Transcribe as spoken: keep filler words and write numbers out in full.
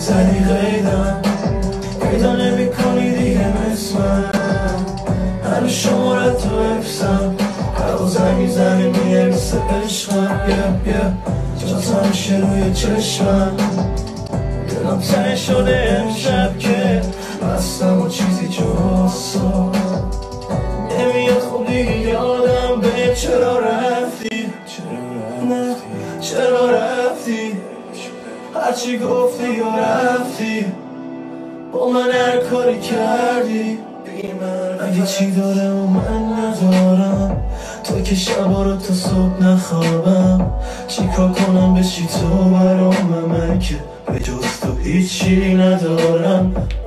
زدی قیدم، پیدا نمی کنی دیگه مثل من. هنو شمارت تو حفظم، هوا زنگ میزنی میرسه عشقم. یه یه جات همیشه روی چشمم، دلم تنه شده امشب که بستم و چیزی جز تو نمیاد. خوب دیگه یادم به چرا رفتی، نه چرا رفتی، هرچی گفتی یا رفتی، با من هر کاری کردی بی من. اگه چی دارم و من ندارم، تو که شبا رو تا صبح نخوابم، چیکار کنم بشی تو برام، من که به جز تو هیچی ندارم.